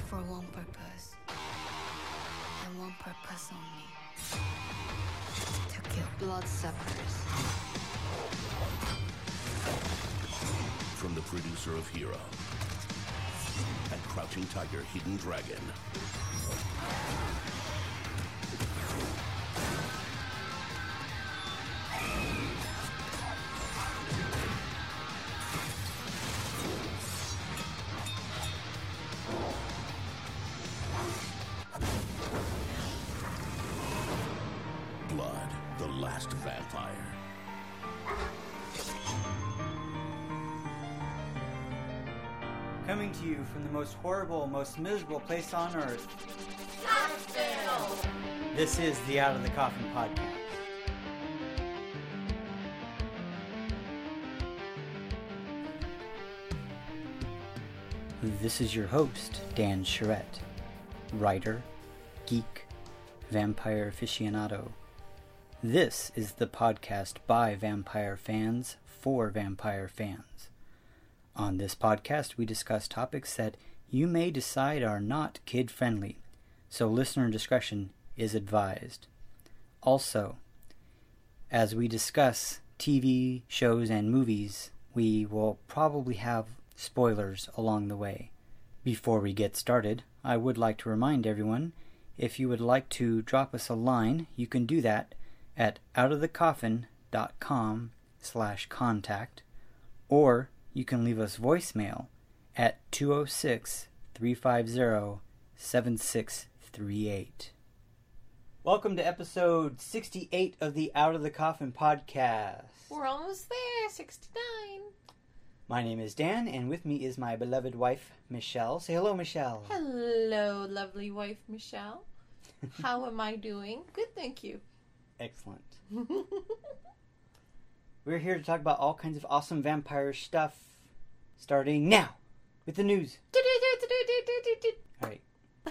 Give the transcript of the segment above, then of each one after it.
for one purpose, and one purpose only. To kill bloodsuckers. From the producer of Hero and Crouching Tiger, Hidden Dragon. Blood, the Last Vampire. Coming to you from the most horrible, most miserable place on earth. Hospital! This is the Out of the Coffin podcast. This is your host, Dan Charette, writer, geek, vampire aficionado. This is the podcast by vampire fans for vampire fans. On this podcast, we discuss topics that you may decide are not kid-friendly, so listener discretion is advised. Also, as we discuss TV shows and movies, we will probably have spoilers along the way. Before we get started, I would like to remind everyone, if you would like to drop us a line, you can do that at outofthecoffin.com/contact, or you can leave us voicemail at 206-350-7638. Welcome to episode 68 of the Out of the Coffin podcast. We're almost there, 69. My name is Dan, and with me is my beloved wife, Michelle. Say hello, Michelle. Hello, lovely wife, Michelle. How am I doing? Good, thank you. Excellent. We're here to talk about all kinds of awesome vampire stuff, starting now with the news. Alright.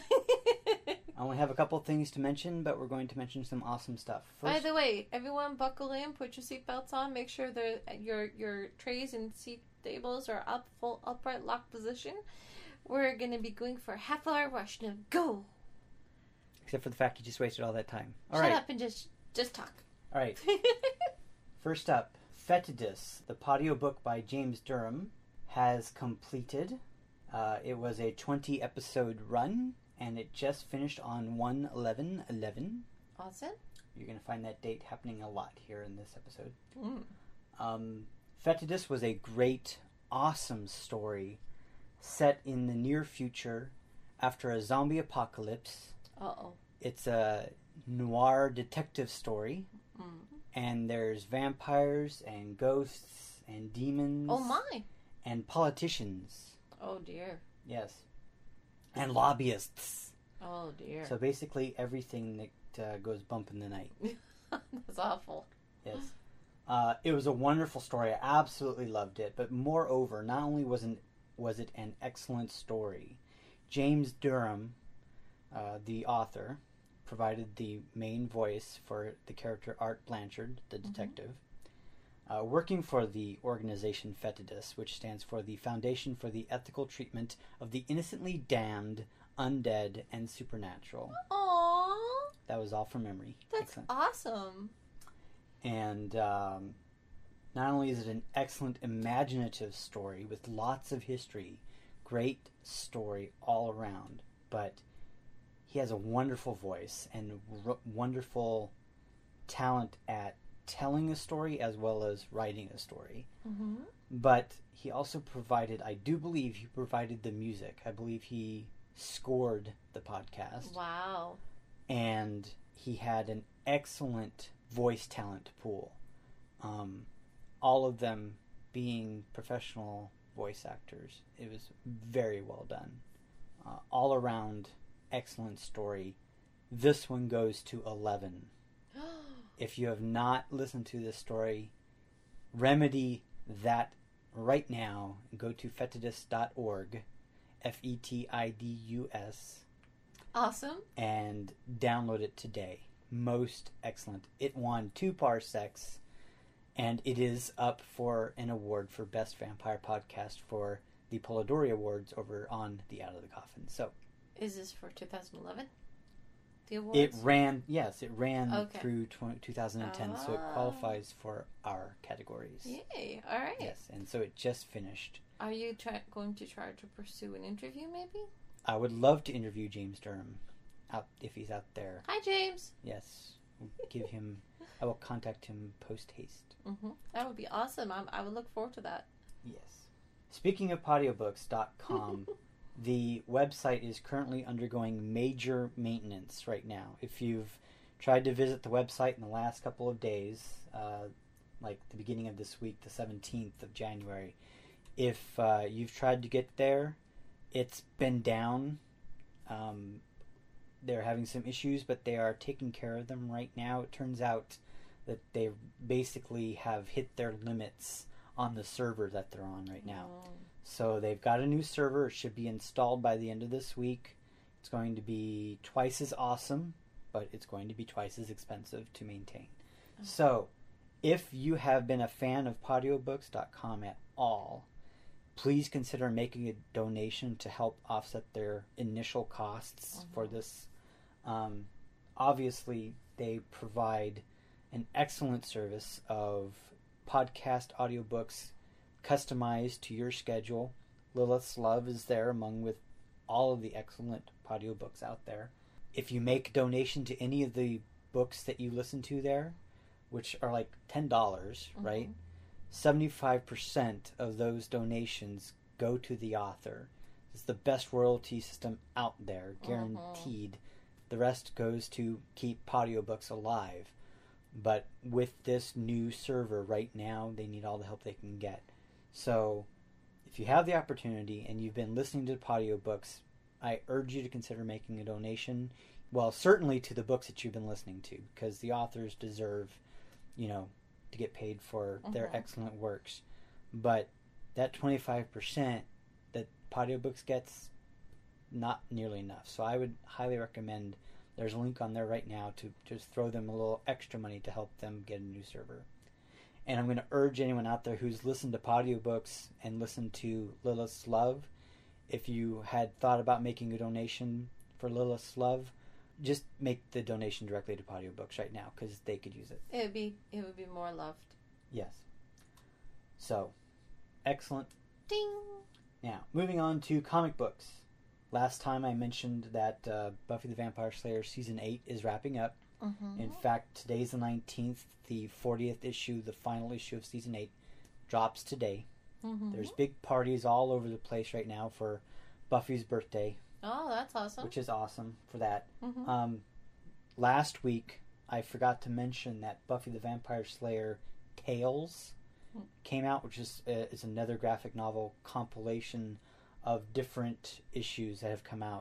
I only have a couple things to mention, but we're going to mention some awesome stuff. First, By the way, everyone buckle in, put your seatbelts on, make sure your trays and seat tables are up, full upright lock position. We're going to be going for a half-hour rush. Now go! except for the fact you just wasted all that time. All Shut right. up and just talk. All right. First up, Fetidus, the audiobook by James Durham, has completed. It was a 20-episode run, and it just finished on 1/11/11. Awesome. You're going to find that date happening a lot here in this episode. Mm. Fetidus was a great, awesome story set in the near future after a zombie apocalypse. Uh-oh. It's a noir detective story, and there's vampires and ghosts and demons. Oh, my. And politicians. Oh, dear. Yes. And lobbyists. Oh, dear. So basically everything that goes bump in the night. That's awful. Yes. It was a wonderful story. I absolutely loved it. But moreover, not only was it an excellent story, James Durham, the author, provided the main voice for the character Art Blanchard, the detective, working for the organization Fetidus, which stands for the Foundation for the Ethical Treatment of the Innocently Damned, Undead, and Supernatural. Aww. That was all from memory. That's Excellent. awesome. And not only is it an excellent imaginative story with lots of history, great story all around, but he has a wonderful voice and wonderful talent at telling a story as well as writing a story. Mm-hmm. But he also provided, I do believe he provided the music. I believe he scored the podcast. Wow. And he had an excellent voice talent pool. All of them being professional voice actors. It was very well done. All around excellent story. This one goes to 11. If you have not listened to this story, remedy that right now. Go to fetidus.org, Fetidus, Awesome. and download it today. Most excellent. It won 2 parsecs, and it is up for an award for Best Vampire Podcast for the Polidori Awards over on the Out of the Coffin. So, Is this for 2011? The awards? It ran Okay. through 2010, so it qualifies for our categories. Yay! All right. Yes, and so it just finished. Are you going to try to pursue an interview, maybe? I would love to interview James Durham, if he's out there. Hi, James. Yes, I will contact him post haste. Mm-hmm. That would be awesome. I would look forward to that. Yes. Speaking of Podiobooks.com, the website is currently undergoing major maintenance right now. If you've tried to visit the website in the last couple of days, like the beginning of this week, the 17th of January, if you've tried to get there, it's been down. They're having some issues, but they are taking care of them right now. It turns out that they basically have hit their limits on the server that they're on right now. Oh. So they've got a new server. It should be installed by the end of this week. It's going to be twice as awesome, but it's going to be twice as expensive to maintain. Okay. So if you have been a fan of Podiobooks.com at all, please consider making a donation to help offset their initial costs for this. Obviously, they provide an excellent service of podcast audiobooks customized to your schedule. Lilith's Love is there among with all of the excellent audiobooks out there. If you make a donation to any of the books that you listen to there, which are like $10, right? 75% of those donations go to the author. It's the best royalty system out there, guaranteed. The rest goes to keep audiobooks alive. But with this new server right now, they need all the help they can get. So if you have the opportunity and you've been listening to audiobooks, I urge you to consider making a donation. Well, certainly to the books that you've been listening to, because the authors deserve, to get paid for their excellent works. But that 25% that audiobooks gets, not nearly enough. So I would highly recommend, there's a link on there right now to just throw them a little extra money to help them get a new server. And I'm going to urge anyone out there who's listened to audiobooks and listened to Lilith's Love, if you had thought about making a donation for Lilith's Love, just make the donation directly to audiobooks right now, because they could use it. It would be more loved. Yes. So, excellent. Ding! Now, moving on to comic books. Last time I mentioned that Buffy the Vampire Slayer Season 8 is wrapping up. In fact, today's the 19th. The 40th issue, the final issue of Season 8, drops today. There's big parties all over the place right now for Buffy's birthday. Oh, that's awesome. Which is awesome for that. Last week, I forgot to mention that Buffy the Vampire Slayer Tales came out, which is another graphic novel compilation of different issues that have come out.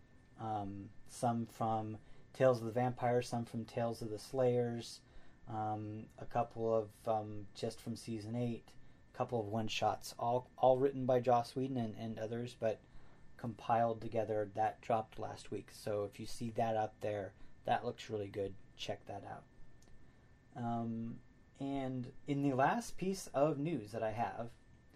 Some from Tales of the Vampire, some from Tales of the Slayers, a couple of just from Season 8, a couple of one-shots, all written by Joss Whedon and others, but compiled together. That dropped last week. So if you see that out there, that looks really good. Check that out. And in the last piece of news that I have,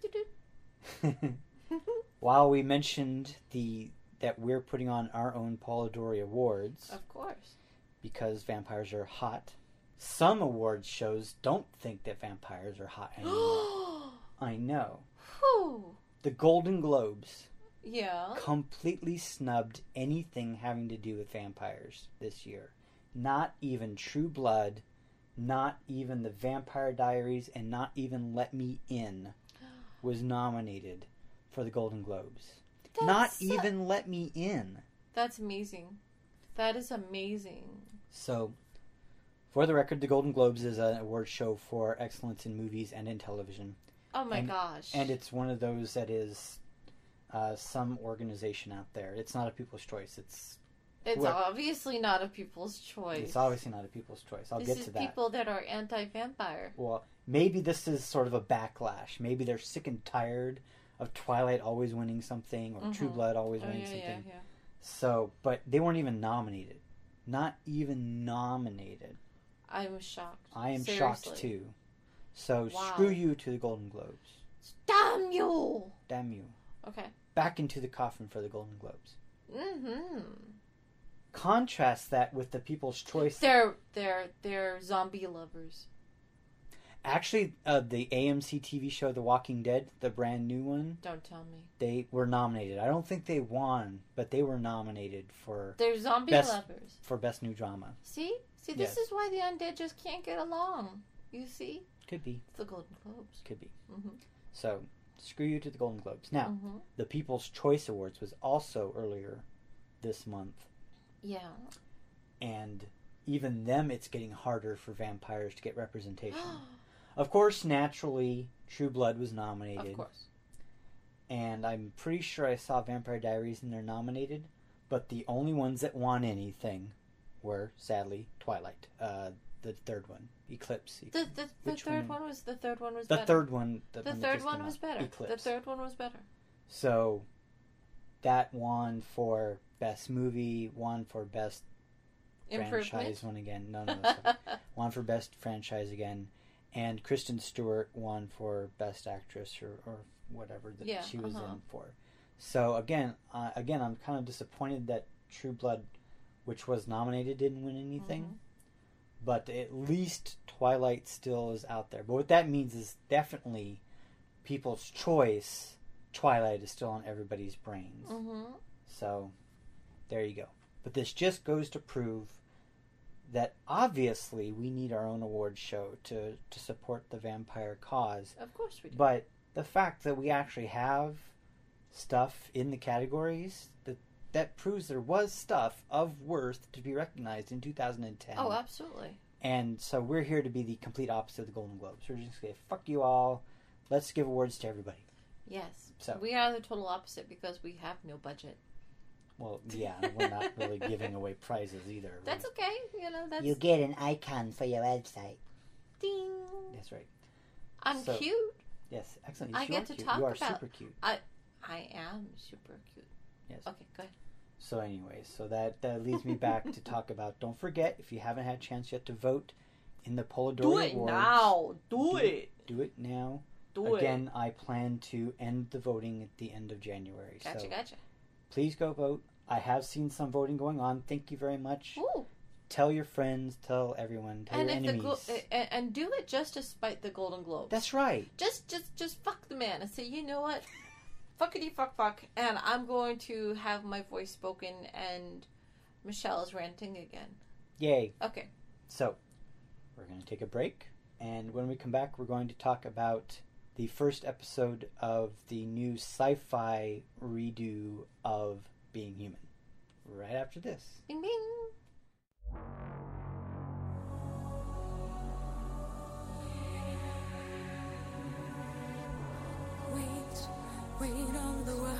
while we mentioned that we're putting on our own Polidori Awards, of course, because vampires are hot, some awards shows don't think that vampires are hot anymore. I know. Whew. The Golden Globes completely snubbed anything having to do with vampires this year. Not even True Blood, not even The Vampire Diaries, and not even Let Me In was nominated for the Golden Globes. Not even Let Me In. That's amazing. That is amazing. So, for the record, the Golden Globes is an award show for excellence in movies and in television. Oh my gosh. And it's one of those that is some organization out there. It's not a people's choice. It's obviously not a people's choice. It's obviously not a people's choice. I'll get to that. This is people that are anti-vampire. Well, maybe this is sort of a backlash. Maybe they're sick and tired of Twilight always winning something, or True Blood always winning something. Yeah. So, but they weren't even nominated. Not even nominated. I'm shocked. I am Seriously. shocked too. So, screw you to the Golden Globes. Damn you! Damn you. Okay. Back into the coffin for the Golden Globes. Mm-hmm. Contrast that with the People's Choice. They're zombie lovers. Actually, the AMC TV show The Walking Dead, the brand new one, Don't tell me. they were nominated. I don't think they won, but they were nominated for They're zombie Best- lovers. for Best New Drama. See, this Yes. is why the undead just can't get along. You see, Could be. it's the Golden Globes. Could be. Mm-hmm. So, screw you to the Golden Globes. Now, Mm-hmm. the People's Choice Awards was also earlier this month. Yeah. And even them, it's getting harder for vampires to get representation. Of course, naturally, True Blood was nominated. Of course. And I'm pretty sure I saw Vampire Diaries and they're nominated. But the only ones that won anything were, sadly, Twilight. The third one, Eclipse. The Which third one was better. The third one. The that third just one came was out, better. Eclipse. The third one was better. So, that won for Best Movie, won for Best Improvement. Franchise one again. No, sorry. Won for Best Franchise again. And Kristen Stewart won for Best Actress or whatever that she was in for. So again, I'm kind of disappointed that True Blood, which was nominated, didn't win anything. Mm-hmm. But at least Twilight still is out there. But what that means is definitely People's Choice. Twilight is still on everybody's brains. Mm-hmm. So there you go. But this just goes to prove that obviously we need our own awards show to support the vampire cause. Of course we do. But the fact that we actually have stuff in the categories, that proves there was stuff of worth to be recognized in 2010. Oh, absolutely. And so we're here to be the complete opposite of the Golden Globes. We're just going to say, fuck you all. Let's give awards to everybody. Yes. So we are the total opposite because we have no budget. Well, yeah, we're not really giving away prizes either. That's okay. That's... You get an icon for your website. Ding. That's right. I'm So- cute. Yes, excellent. I Yes, get you to are cute. talk You are about- super cute. I am super cute. Yes. Okay, go ahead. So anyway, so that leads me back to talk about, don't forget, if you haven't had a chance yet to vote in the Polidori Awards. Do it. Do it now. Do Again, I plan to end the voting at the end of January. Gotcha. Please go vote. I have seen some voting going on. Thank you very much. Ooh. Tell your friends, tell everyone, tell your enemies. And do it just to spite the Golden Globes. That's right. Just fuck the man and say, you know what? Fuckity fuck, and I'm going to have my voice spoken, and Michelle is ranting again. Yay. Okay. So, we're going to take a break, and when we come back, we're going to talk about the first episode of the new sci-fi redo of Being Human. Right after this. Bing bing. Wait on the world.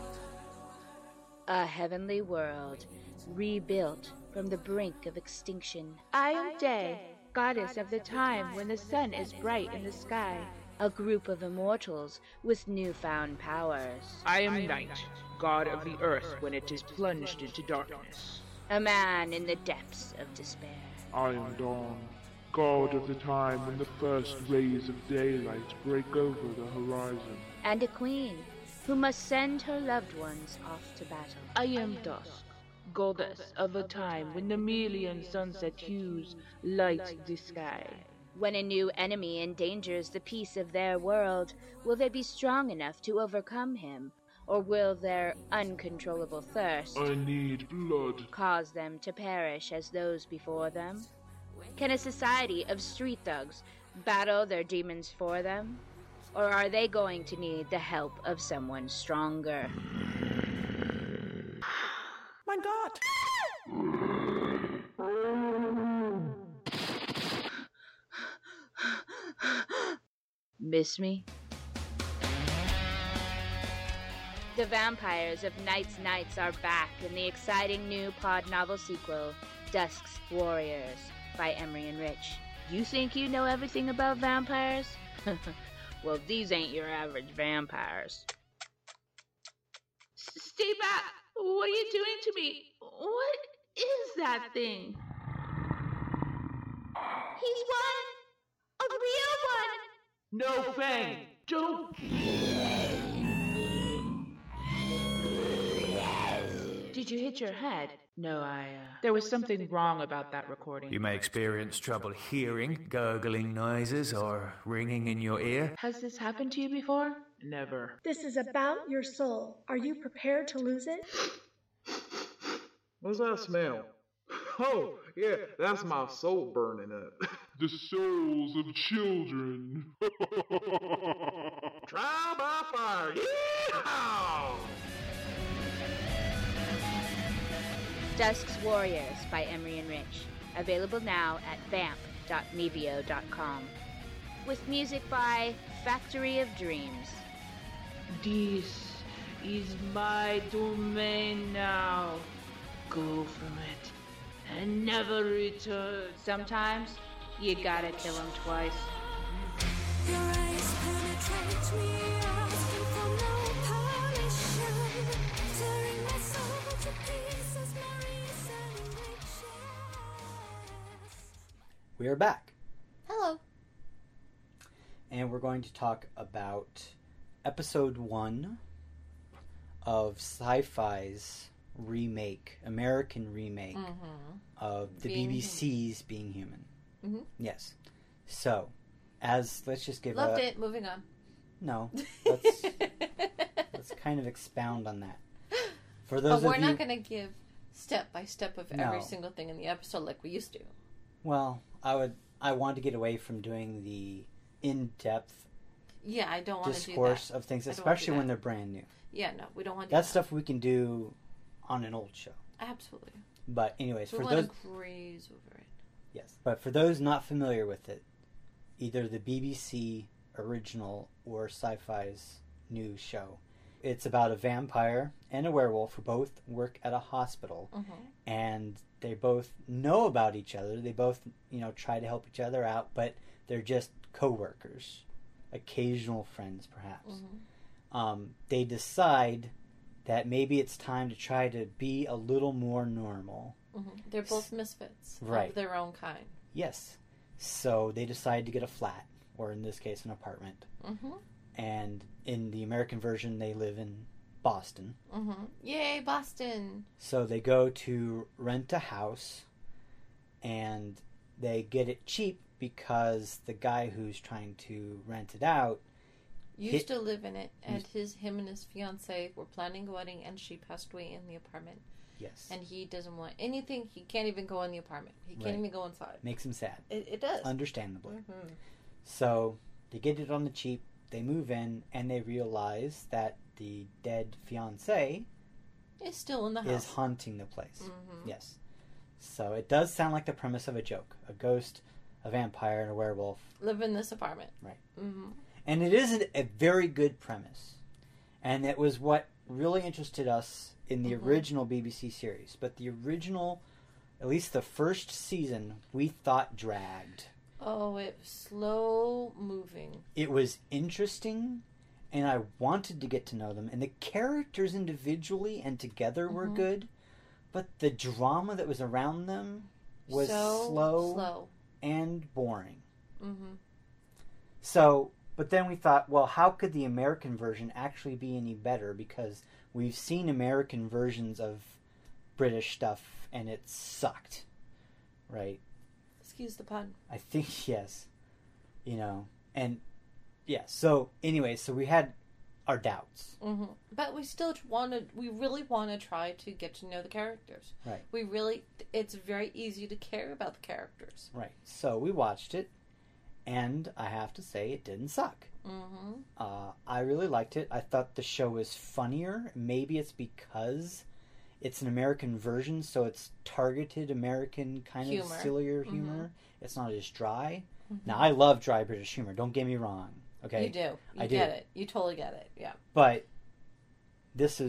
A heavenly world, rebuilt from the brink of extinction. I am Day, goddess of the time when the sun is bright in the sky. A group of immortals with newfound powers. I am Night, god of the earth when it is plunged into darkness. A man in the depths of despair. I am Dawn, god of the time when the first rays of daylight break over the horizon. And a queen who must send her loved ones off to battle. I am Dusk, goddess of a time when the million sunset hues light the sky. When a new enemy endangers the peace of their world, will they be strong enough to overcome him? Or will their uncontrollable thirst I need blood. cause them to perish as those before them? Can a society of street thugs battle their demons for them? Or are they going to need the help of someone stronger? Mein Gott! Miss me? The Vampires of Night's Knights are back in the exciting new pod novel sequel, Dusk's Warriors, by Emery and Rich. You think you know everything about vampires? Well, these ain't your average vampires. Stay back! What are you doing to me? What is that thing? He's one! A real one! No, Fang! Don't! Did you hit your head? No, there was something wrong about that recording. You may experience trouble hearing, gurgling noises, or ringing in your ear. Has this happened to you before? Never. This is about your soul. Are you prepared to lose it? What's that smell? Oh, yeah, that's my soul burning up. The souls of children. Trial by fire. Yeehaw! Dusk's Warriors by Emery and Rich. Available now at vamp.mevio.com. With music by Factory of Dreams. This is my domain now. Go from it and never return. Sometimes you gotta kill him twice. Your eyes penetrate me, asking for no permission, tearing my soul to pieces, my reason riches. We are back. Hello. And we're going to talk about episode 1 of Sci-Fi's American remake of the BBC's Being Human. Mm-hmm. Yes. So, let's just give Loved it. Moving on. No. Let's kind of expound on that. For those but we're not going to give step by step of every single thing in the episode like we used to. Well, I want to get away from doing the in-depth I don't want to do that. Discourse of things, especially when they're brand new. Yeah, no, we don't want to do that. That's stuff we can do on an old show. Absolutely. But anyways, we want to graze over it. Yes, but for those not familiar with it, either the BBC original or Sci-Fi's new show, it's about a vampire and a werewolf who both work at a hospital, and they both know about each other. They both, try to help each other out, but they're just co-workers, occasional friends, perhaps. They decide that maybe it's time to try to be a little more normal. They're both misfits of their own kind. Yes. So they decide to get a flat, or in this case, an apartment. And in the American version, they live in Boston. Yay, Boston! So they go to rent a house, and they get it cheap because the guy who's trying to rent it out used to live in it, and him and his fiancée were planning a wedding, and she passed away in the apartment. Yes. And he doesn't want anything. He can't even go in the apartment. He can't even go inside. Makes him sad. It does. Understandably. So they get it on the cheap, they move in, and they realize that the dead fiancé is still in the house. Is haunting the place. Yes. So it does sound like the premise of a joke. A ghost, a vampire, and a werewolf live in this apartment. Right. And it is a very good premise. And it was what really interested us in the original BBC series. But the original, at least the first season, we thought dragged. Oh, it was slow moving. It was interesting, and I wanted to get to know them. And the characters individually and together were good. But the drama that was around them was slow and boring. So... But then we thought, well, how could the American version actually be any better? Because we've seen American versions of British stuff, and it sucked, right? Excuse the pun. I think, yes. And, yeah, so, anyway, so we had our doubts. But we really want to try to get to know the characters. Right. It's very easy to care about the characters. Right. So we watched it. And I have to say, it didn't suck. I really liked it. I thought the show was funnier. Maybe it's because it's an American version, so it's targeted American kind of sillier humor. It's not as dry. Now, I love dry British humor. Don't get me wrong. Okay, you do. You get it. You totally get it. Yeah. But it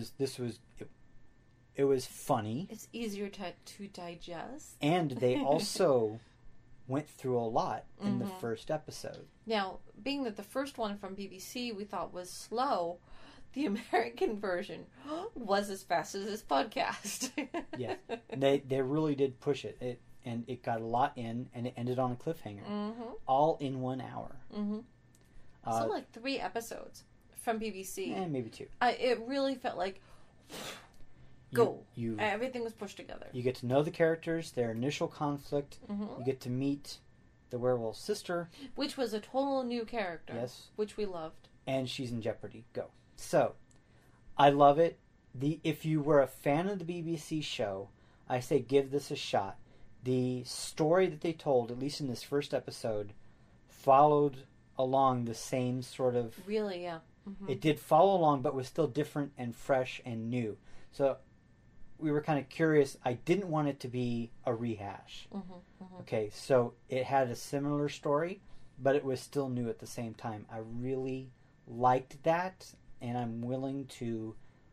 was funny. It's easier to digest. And they also went through a lot in the first episode. Now, being that the first one from BBC we thought was slow, the American version was as fast as this podcast. Yeah, they really did push it. And it got a lot in, and it ended on a cliffhanger, all in 1 hour. So like 3 episodes from BBC, and maybe 2. It really felt like go. You Everything was pushed together. You get to know the characters, their initial conflict. Mm-hmm. You get to meet the werewolf sister. Which was a total new character. Yes. Which we loved. And she's in jeopardy. Go. So, I love it. If you were a fan of the BBC show, I say give this a shot. The story that they told, at least in this first episode, followed along the same sort of... Really, yeah. Mm-hmm. It did follow along, but was still different and fresh and new. So we were kind of curious. I didn't want it to be a rehash. Mm-hmm, mm-hmm. Okay, so it had a similar story, but it was still new at the same time. I really liked that, and I'm willing to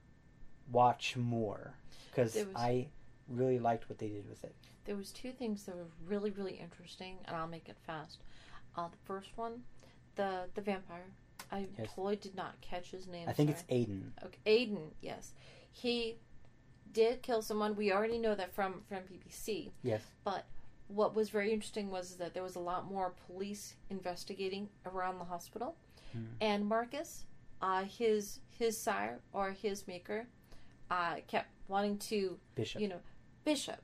watch more because I really liked what they did with it. There was two things that were really, really interesting, and I'll make it fast. The first one, the vampire. I totally did not catch his name. I think it's Aiden. Okay, Aiden, yes. He did kill someone. We already know that from BBC. Yes. But what was very interesting was that there was a lot more police investigating around the hospital. And Marcus, his sire, or his maker, kept wanting to... Bishop. Bishop.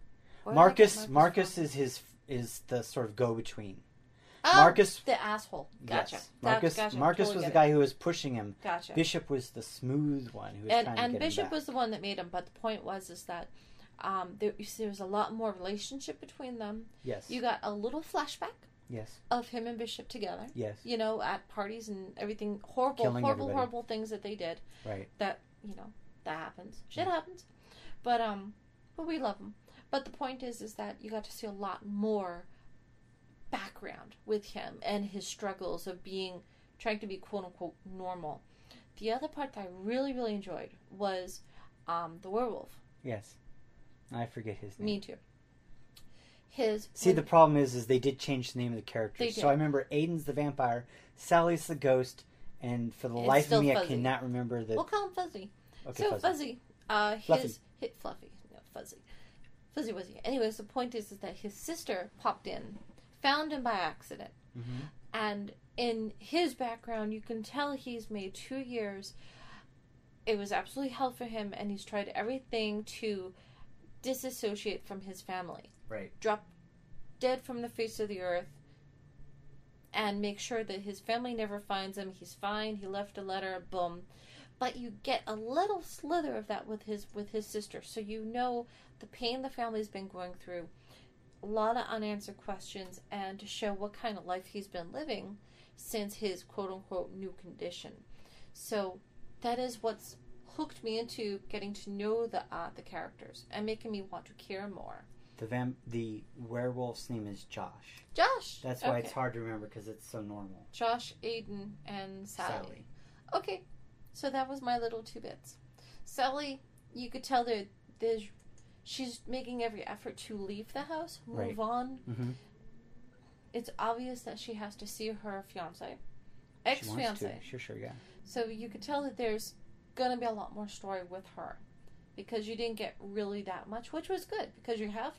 Marcus is the sort of go-between. Oh, Marcus, the asshole. Gotcha. Yes. Marcus was the guy who was pushing him. Gotcha. Bishop was the smooth one who was trying to get him Bishop back. was the one that made him. But the point was that there was a lot more relationship between them. Yes. You got a little flashback. Yes. Of him and Bishop together. Yes. At parties and everything. Horrible things that they did. Right. That that happens. Shit happens. But we love him. But the point is that you got to see a lot more background with him and his struggles of trying to be quote unquote normal. The other part that I really, really enjoyed was the werewolf. Yes. I forget his name. Me too. The problem is they did change the name of the characters. So I remember Aiden's the vampire, Sally's the ghost, and for the life of me, I cannot remember the... We'll call him Fuzzy. Okay, so Fuzzy. Fluffy. Fluffy. No, Fuzzy. Fuzzy Wuzzy. Anyways, the point is that his sister popped in, found him by accident. Mm-hmm. And in his background, you can tell he's made 2 years. It was absolutely hell for him, and he's tried everything to disassociate from his family. Right. Drop dead from the face of the earth and make sure that his family never finds him. He's fine. He left a letter. Boom. But you get a little slither of that with his sister. So you know the pain the family's been going through. A lot of unanswered questions, and to show what kind of life he's been living since his quote-unquote new condition. So that is what's hooked me into getting to know the characters and making me want to care more. The werewolf's name is Josh. Josh! That's why it's hard to remember because it's so normal. Josh, Aiden, and Sally. Okay, so that was my little 2 bits. Sally, you could tell that she's making every effort to leave the house, move on. Mm-hmm. It's obvious that she has to see her fiance, ex-fiance. Sure, yeah. So you could tell that there's gonna be a lot more story with her, because you didn't get really that much, which was good because you have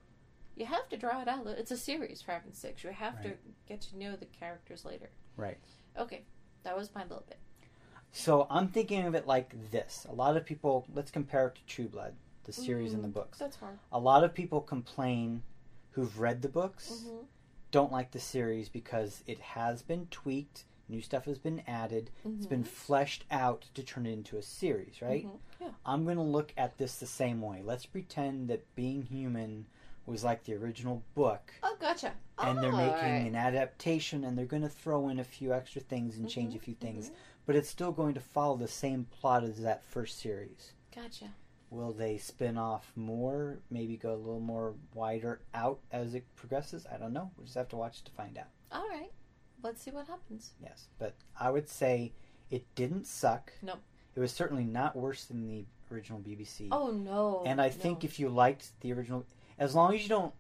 to draw it out. It's a series, for heaven's sakes. You have to get to know the characters later. Right. Okay, that was my little bit. So I'm thinking of it like this. A lot of people, let's compare it to True Blood, the series and the books. That's hard. A lot of people complain who've read the books, don't like the series because it has been tweaked, new stuff has been added, it's been fleshed out to turn it into a series, right? Yeah. I'm going to look at this the same way. Let's pretend that Being Human was like the original book. Oh, gotcha. And they're making an adaptation, and they're going to throw in a few extra things and change a few things. But it's still going to follow the same plot as that first series. Gotcha. Will they spin off more? Maybe go a little more wider out as it progresses? I don't know. We'll just have to watch to find out. All right. Let's see what happens. Yes, but I would say it didn't suck. Nope. It was certainly not worse than the original BBC. Oh, no. And I think if you liked the original... As long as you don't,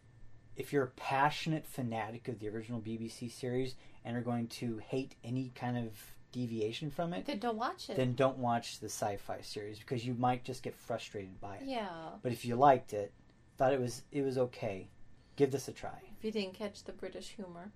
if you're a passionate fanatic of the original BBC series and are going to hate any kind of deviation from it... Then don't watch it. Then don't watch the sci-fi series, because you might just get frustrated by it. Yeah. But if you liked it, thought it was okay, give this a try. If you didn't catch the British humor.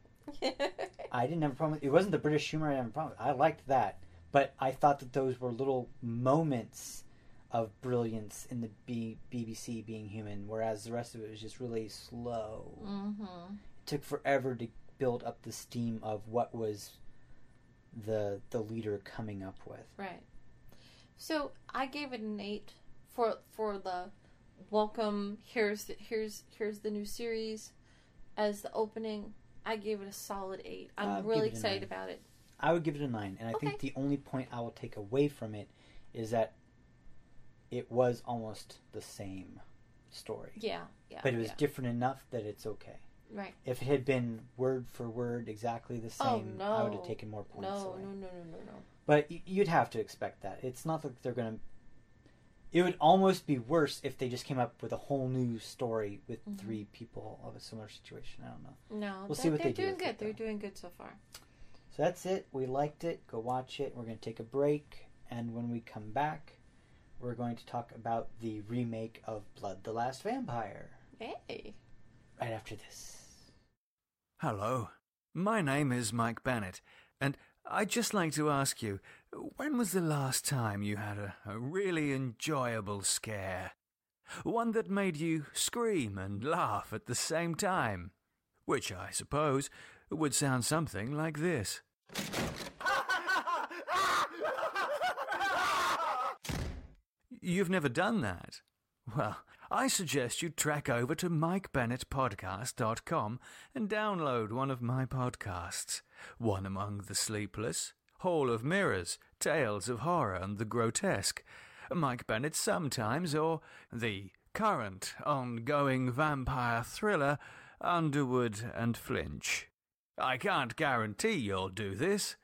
I didn't have a problem with it. It wasn't the British humor I had a problem with. I liked that. But I thought that those were little moments of brilliance in the BBC being human, whereas the rest of it was just really slow. Mm-hmm. It took forever to build up the steam of what was the leader coming up with. Right. So I gave it an 8 for the welcome. Here's the new series as the opening. I gave it a solid 8. I'm really excited about it. I would give it a 9, and I think the only point I will take away from it is that it was almost the same story. Yeah. But it was different enough that it's okay. Right. If it had been word for word exactly the same, I would have taken more points away. No. But you'd have to expect that. It's not like they're going to... It would almost be worse if they just came up with a whole new story with 3 people of a similar situation. I don't know. No, we'll see what they do. They're doing good. They're doing good so far. So that's it. We liked it. Go watch it. We're going to take a break. And when we come back, we're going to talk about the remake of Blood the Last Vampire. Hey. Right after this. Hello. My name is Mike Bennett, and I'd just like to ask you, when was the last time you had a really enjoyable scare? One that made you scream and laugh at the same time? Which, I suppose, would sound something like this. You've never done that? Well, I suggest you trek over to MikeBennettPodcast.com and download one of my podcasts. One Among the Sleepless, Hall of Mirrors, Tales of Horror and the Grotesque, Mike Bennett Sometimes, or the current ongoing vampire thriller, Underwood and Flinch. I can't guarantee you'll do this.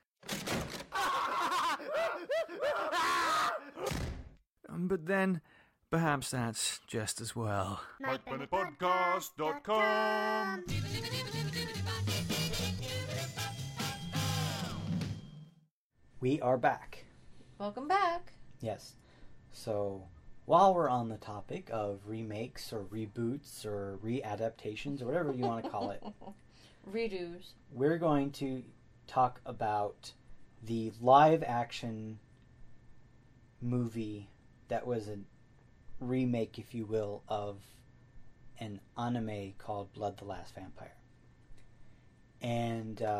But then, perhaps that's just as well. MikeBennettPodcast.com. We are back. Welcome back. Yes. So, while we're on the topic of remakes or reboots or readaptations or whatever you want to call it, redos, we're going to talk about the live-action movie that was a remake, if you will, of an anime called Blood the Last Vampire. And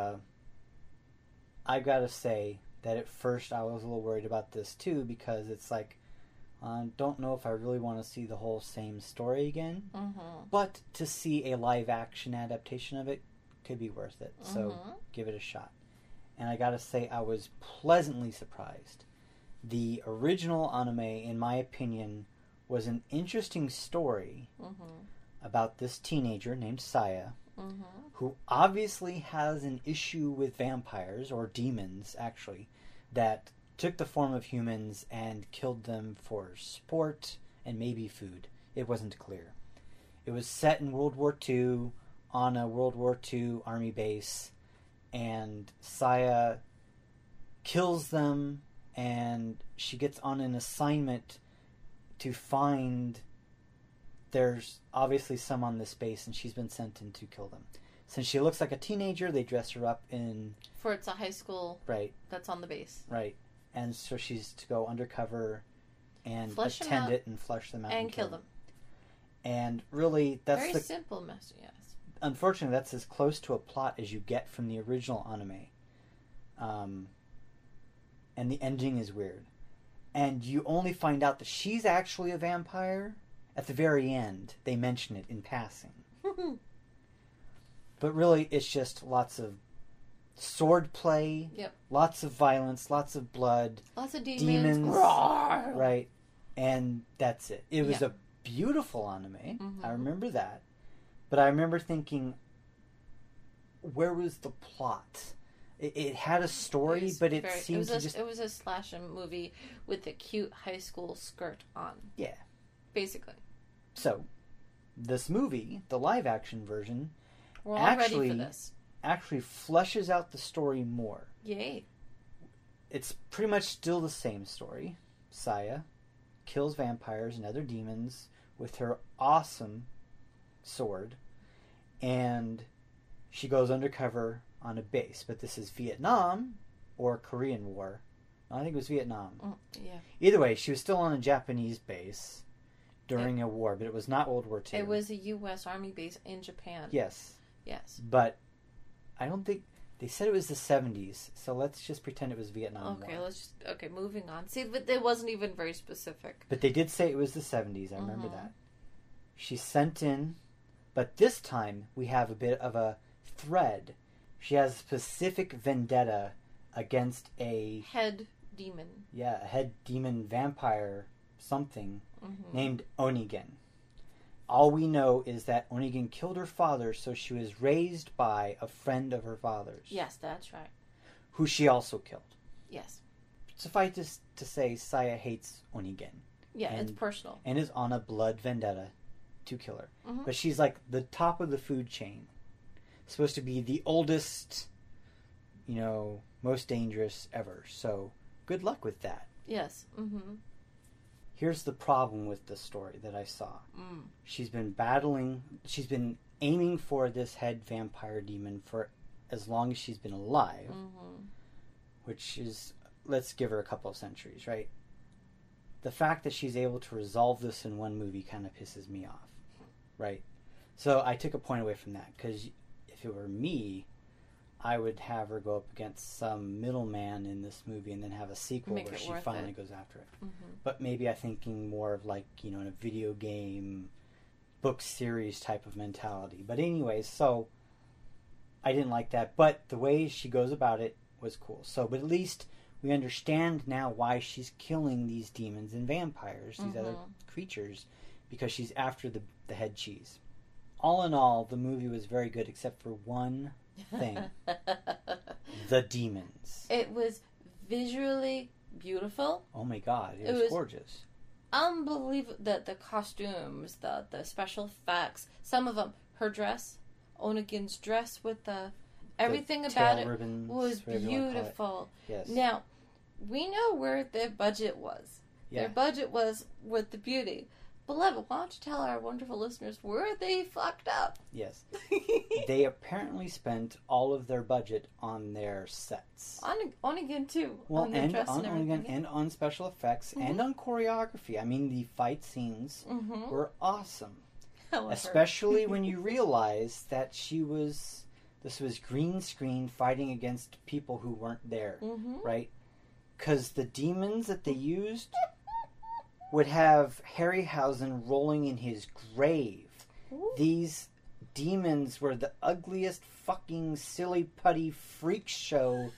I gotta say that at first I was a little worried about this too, because it's like, I don't know if I really want to see the whole same story again. But to see a live action adaptation of it could be worth it. So give it a shot. And I gotta say, I was pleasantly surprised. The original anime, in my opinion, was an interesting story about this teenager named Saya, who obviously has an issue with vampires, or demons, actually, that took the form of humans and killed them for sport and maybe food. It wasn't clear. It was set in World War II, on a World War II army base, and Saya kills them, and she gets on an assignment to find... There's obviously some on this base, and she's been sent in to kill them. Since she looks like a teenager, they dress her up in... For it's a high school that's on the base. Right. And so she's to go undercover and Flush attend it and flush them out. And kill them. And really, that's very simple message, yes. Unfortunately, that's as close to a plot as you get from the original anime. And the ending is weird. And you only find out that she's actually a vampire at the very end. They mention it in passing. But really, it's just lots of sword play, lots of violence, lots of blood, lots of demons. Right, and that's it. It was a beautiful anime. I remember that, but I remember thinking, where was the plot? It had a story, but it seemed to just... It was a slasher movie with a cute high school skirt on. Yeah. Basically. So, this movie, the live-action version, we're all ready for this. Actually fleshes out the story more. Yay. It's pretty much still the same story. Saya kills vampires and other demons with her awesome sword, and she goes undercover on a base. But this is Vietnam or Korean War, I think it was Vietnam. Yeah. Either way, she was still on a Japanese base during a war, but it was not World War II. It was a U.S. Army base in Japan. Yes. Yes. But I don't think... They said it was the 70s, so let's just pretend it was Vietnam War. Okay, moving on. See, but it wasn't even very specific. But they did say it was the 70s, I remember that. She sent in, but this time we have a bit of a thread. She has a specific vendetta against a... Head demon. Yeah, a head demon vampire something named Onigen. All we know is that Onigen killed her father, so she was raised by a friend of her father's. Yes, that's right. Who she also killed. Yes. Suffice to say, Saya hates Onigen. Yeah, it's personal. And is on a blood vendetta to kill her. Mhm. But she's like the top of the food chain. Supposed to be the oldest, most dangerous ever. So, good luck with that. Yes. Mm-hmm. Here's the problem with the story that I saw. She's been aiming for this head vampire demon for as long as she's been alive, which is, let's give her a couple of centuries, right? The fact that she's able to resolve this in one movie kind of pisses me off, right? So I took a point away from that, because if it were me, I would have her go up against some middleman in this movie and then have a sequel where she finally goes after it. But maybe I'm thinking more of like, in a video game, book series type of mentality. But anyways, so I didn't like that. But the way she goes about it was cool. So, but at least we understand now why she's killing these demons and vampires, these other creatures, because she's after the head cheese. All in all, the movie was very good except for one thing. The demons. It was visually beautiful. Oh my god, it was gorgeous. Unbelievable. The costumes, the special effects. Some of them, her dress, Onigen's dress with everything about it was beautiful. Yes. Now, we know where their budget was. Yeah. Their budget was with the beauty. Beloved, why don't you tell our wonderful listeners where they fucked up? Yes. They apparently spent all of their budget on their sets. Onigen too. Well, on their and dress on and Onigen, and on special effects, and on choreography. I mean, the fight scenes were awesome. However. Especially when you realize that this was green screen fighting against people who weren't there, right? Because the demons that they used would have Harryhausen rolling in his grave. Ooh. These demons were the ugliest fucking silly putty freak show.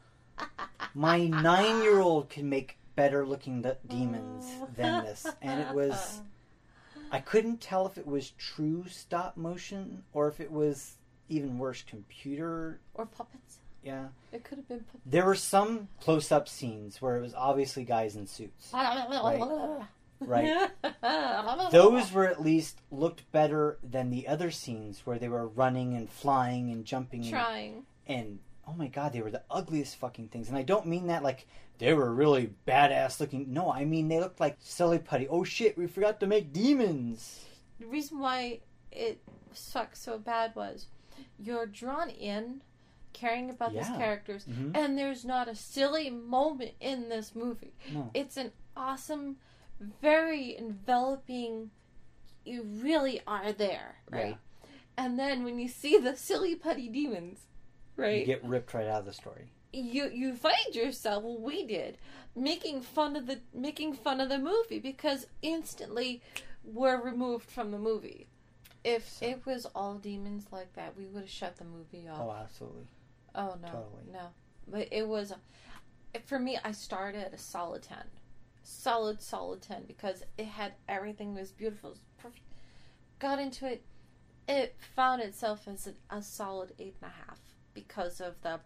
My 9-year-old can make better looking demons than this. And it was... I couldn't tell if it was true stop motion or if it was even worse, computer... Or puppets. Yeah. It could have been puppets. There were some close-up scenes where it was obviously guys in suits. Right? Right. Those were at least looked better than the other scenes where they were running and flying and jumping. Trying. And oh my god, they were the ugliest fucking things. And I don't mean that like they were really badass looking. No, I mean they looked like silly putty. Oh shit, we forgot to make demons. The reason why it sucked so bad was you're drawn in caring about these characters, and there's not a silly moment in this movie. No. It's an awesome, very enveloping, you really are there, right? Yeah. And then when you see the silly putty demons, right? You get ripped right out of the story. You find yourself, well, we did, making fun of the movie because instantly we're removed from the movie. If it was all demons like that, we would have shut the movie off. Oh, absolutely. Oh, no. Totally. No. But it was... For me, I started at a solid 10. Solid 10. Because it had everything. It was beautiful. It was perfect. Got into it. It found itself as a solid 8.5. Because of the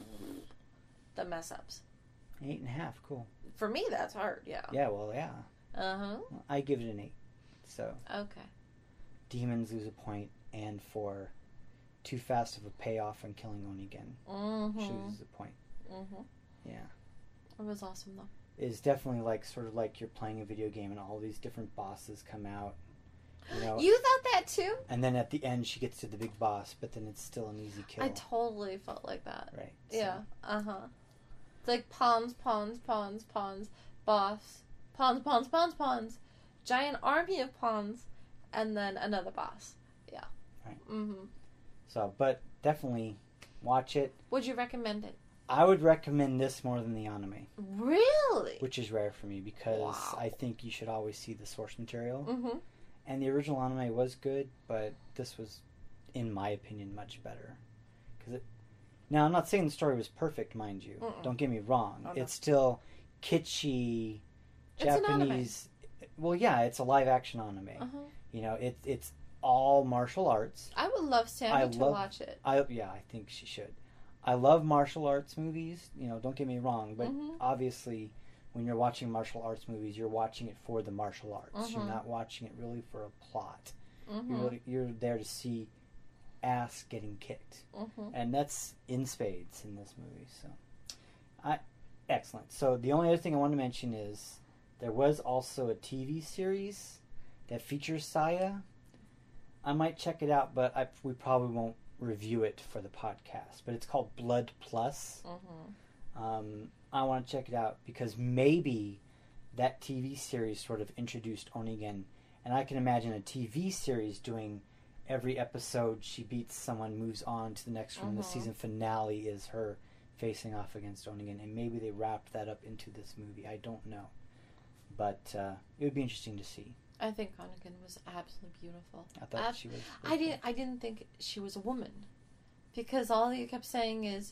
mess-ups. 8.5. Cool. For me, that's hard, yeah. Yeah, well, yeah. Uh-huh. I give it an 8. So... Okay. Demons lose a point, and for too fast of a payoff and killing Onigen, she loses a point. Yeah. It was awesome, though. It's definitely like sort of like you're playing a video game and all these different bosses come out. You thought that too? And then at the end she gets to the big boss, but then it's still an easy kill. I totally felt like that. Right. Yeah. So. It's like pawns, boss, pawns, giant army of pawns, and then another boss. Yeah. Right. Mm-hmm. So, but definitely watch it. Would you recommend it? I would recommend this more than the anime. Really? Which is rare for me because Wow. I think you should always see the source material. Mm-hmm. And the original anime was good, but this was, in my opinion, much better. Now, I'm not saying the story was perfect, mind you. Mm-mm. Don't get me wrong. Oh, no. It's still kitschy, It's an Japanese. Well, yeah, it's a live-action anime. Uh-huh. You know, it's all martial arts. I would love Sammy to watch it. I think she should. I love martial arts movies. You know, don't get me wrong, but Mhm. obviously, when you're watching martial arts movies, you're watching it for the martial arts. You're Mhm. not watching it really for a plot. Mhm. You're there to see ass getting kicked, Mhm. and that's in spades in this movie. So, excellent. So the only other thing I want to mention is there was also a TV series that features Saya. I might check it out, but we probably won't review it for the podcast. But it's called Blood Plus. Mm-hmm. I want to check it out because maybe that TV series sort of introduced Onigen, and I can imagine a TV series doing every episode she beats someone, moves on to the next one. The Mhm. season finale is her facing off against Onigen, and maybe they wrapped that up into this movie. I don't know, but it would be interesting to see. I think Onigen was absolutely beautiful. I thought she was. I didn't think she was a woman, because all you kept saying is,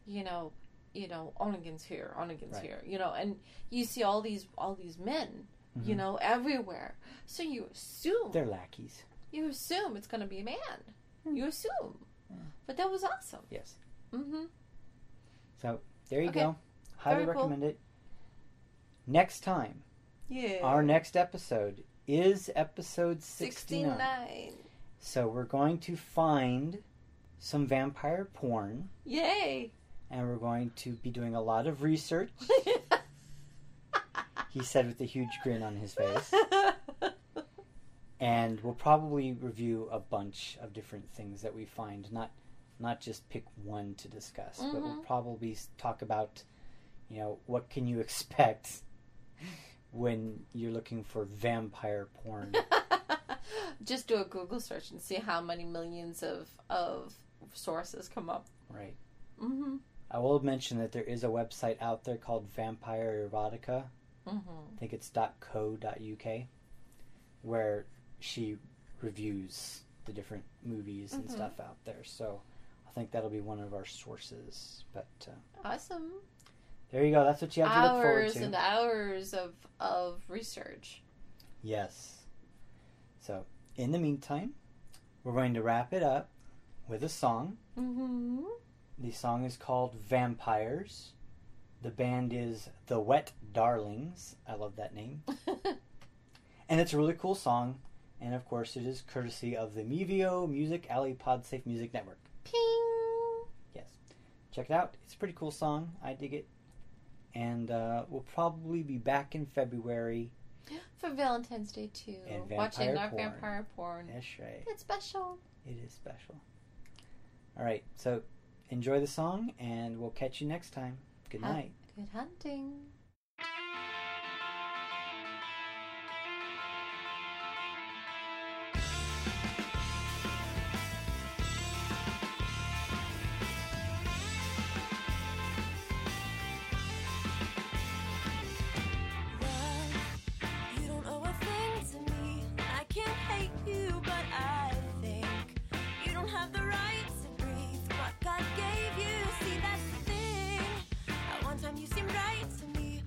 Onigen's here, Onigen's Right. here, and you see all these men, Mhm. Everywhere. So you assume They're lackeys. You assume it's going to be a man. You assume, but that was awesome. Yes. Mm-hmm. So there you Okay. go. Highly Very cool. recommend it. Next time, Yeah. our next episode is episode 69. 69. So we're going to find some vampire porn, Yay. and we're going to be doing a lot of research. He said with a huge grin on his face. And we'll probably review a bunch of different things that we find, not just pick one to discuss, but we'll Mhm. probably talk about, what can you expect when you're looking for vampire porn. Just do a Google search and see how many millions of sources come up. Right. Mm-hmm. I will mention that there is a website out there called Vampire Erotica. Mm-hmm. I think it's .co.uk, where she reviews the different movies and Mhm. stuff out there. So I think that'll be one of our sources. But Awesome. there you go. That's what you have to look forward Hours to. and hours of research. Yes. So in the meantime, we're going to wrap it up with a song. Mm-hmm. The song is called Vampires. The band is The Wet Darlings. I love that name. And it's a really cool song. And of course, it is courtesy of the Mevio Music Alley Podsafe Music Network. Ping! Yes. Check it out. It's a pretty cool song. I dig it. And we'll probably be back in February. For Valentine's Day too. And Watching vampire our porn. vampire porn. That's right. It's special. It is special. All right. So enjoy the song, and we'll catch you next time. Good night. Good hunting. You don't owe a thing to me. I can't hate you, but I think you don't have the right to breathe what God gave you. See, that's the thing. At one time you seemed right to me.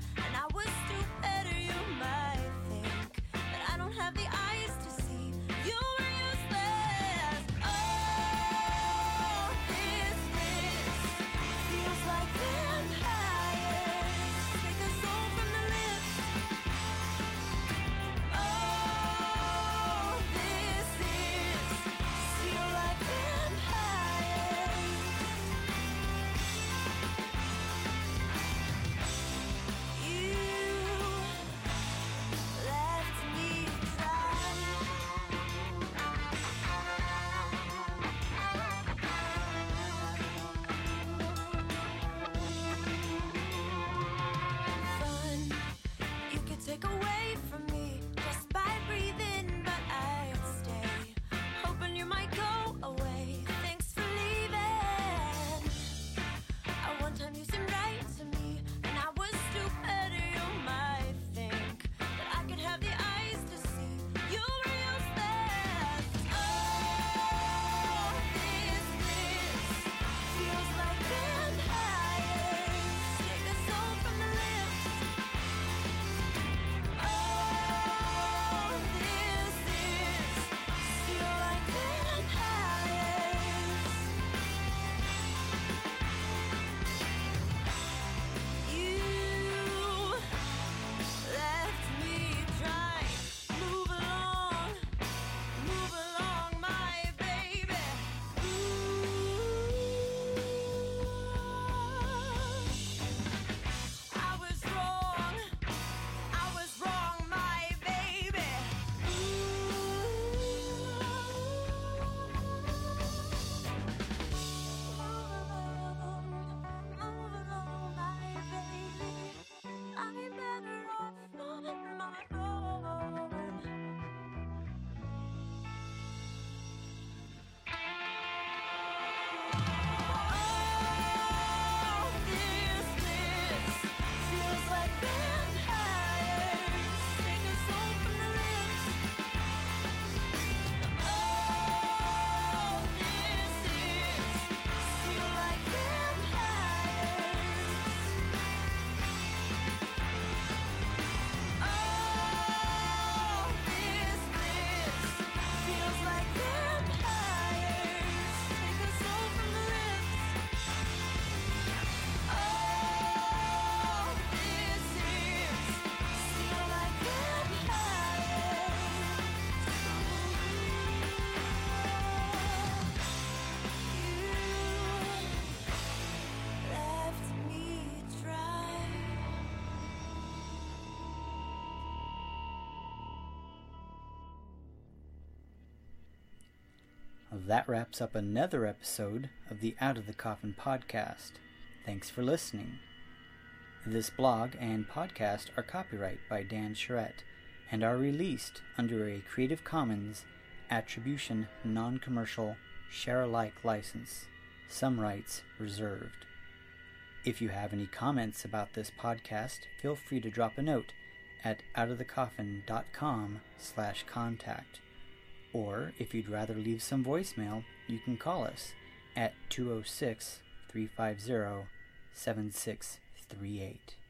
that wraps up another episode of the Out of the Coffin podcast. Thanks for listening. This blog and podcast are copyright by Dan Charette and are released under a Creative Commons Attribution Non-Commercial Share-alike license. Some rights reserved. If you have any comments about this podcast, feel free to drop a note at outofthecoffin.com/contact. Or if you'd rather leave some voicemail, you can call us at 206-350-7638.